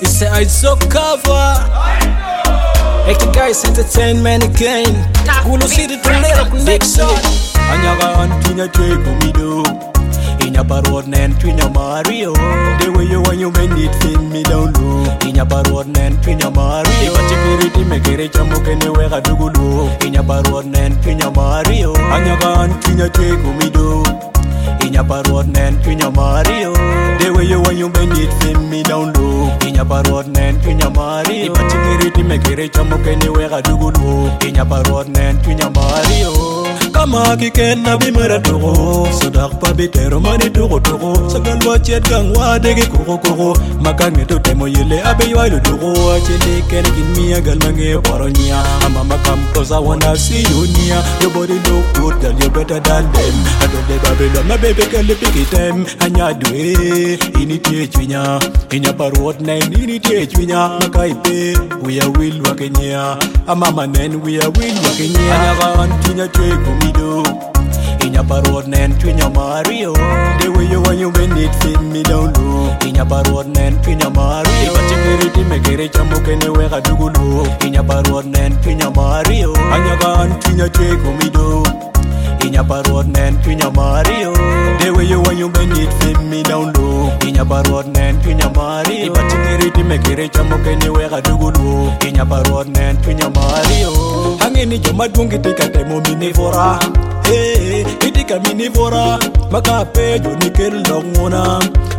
It's a ISO cover. Eke guys entertainment again. Gulu City Tornado connection. Anyaga antinya chwe kumido. Inya parwad nen twinya Mario. The way you want you bend it fin me down low. Inya parwad nen twinya Mario. Ipa chipiriti mekere chamuke ne wega dugulu. Inya parwad nen twinya Mario. Anyaga antinya chwe kumido. Inya parwad nen twinya Mario. The way you want you bend it fin me down low. Inya parwad nen twinya Mario. Ipa chipiriti mekere chamuke ne wega dugulu. Inya parwad nen twinya Mario. Kama kikena bimera toko Sodak pa bitero mani toko toko Sagal wachet gang wadege koko koko Makange to temo yele abe yuailu toko Achele kene kinmia gal mange waronya Ama makam cause I wanna see you near Your body look good girl you better than them I don't let Babylon my baby girl you pick it them Anya dwe ini tiechwinya Inya parwot nen ini tiechwinya Makaipe we are will wakenya Ama manen we are will wakenya Anyaga antinya chwe kumido Inya parwad nen twinya Mario. The way you want you bend it fin me down low. Inya parwad nen twinya Mario. Ipa chipiriti mekere chamuke ne wega dugulu. Inya parwad nen twinya Mario. Anyaga antinya chwe kumido. Inya parwad nen twinya Mario. The way you want you bend it fin me down low. Inya parwad nen twinya Mario. Ipa chipiriti mekere chamuke ne wega dugulu. Inya parwad nen twinya Mario. Hangeni joma dungi tika temo minivora. Hey, itika minivora. Makape jo nikel longona.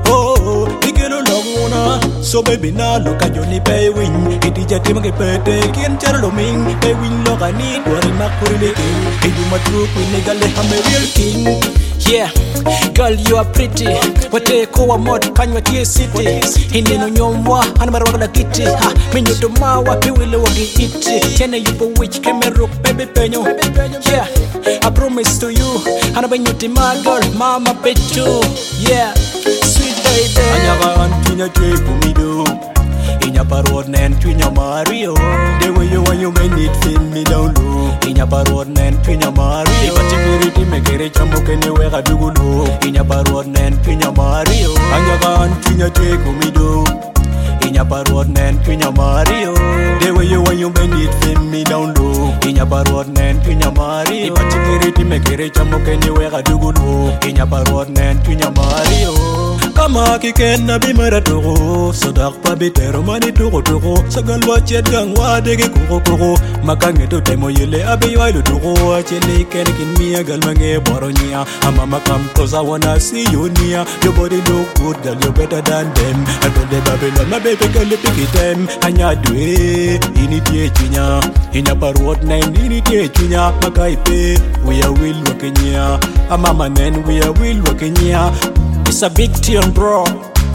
Oh, nikel longona. So baby na loka jo ni pay win. Itija tima ke pete kien chero ming. Pay win loka ni dwari makuri leke. Idu matru kwini gale hame real king. Yeah, girl you are pretty. Wate kowa mod kanywa tie city. Hindi no nyomwa anamara wagala kiti. Minyo domawa piwile wagi iti. Tiene yupo witch kemeruk baby penyo. Yeah, I promise to you anabenyuti my girl mama petu. Yeah, sweet baby. Anyaga antinya chwe kumido. Inya parwad nen twinya Mario. The way you want you bend it fin me down low. Inya parwad nen twinya Mario. Ipa chipiriti mekere chamuke ne wega dugulu. Inya parwad nen twinya Mario. Anyaga antinya chwe kumido. Inya parwad nen twinya Mario. The way you want you bend it fin me down low. Inya parwad nen twinya Mario. Ipa chipiriti mekere chamuke ne wega dugulu. Inya parwad nen twinya Mario. Kama kikena bimera toko Sodak pa bitero mani toko toko Sagal wachet gang wadege koko koko Makange to temo yele abe yuailu toko Achele kene kinmia gal mange boronya Ama makam cause I wanna see you near Your body look good girl you better than them I don't let Babylon my baby girl you pick it them Anya dwe ini tiechwinya Inya parwot nen ini tiechwinya Makaipe we are will wakenya Ama manen we are will wakenya It's a big tune, bro.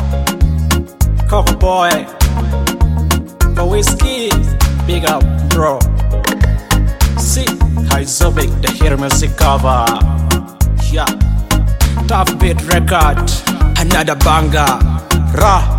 Coco boy. For whiskey, big up, bro. See, Haizobic, the Hero Music cover. Yeah. Tough Beat Record. Another banger. Ra.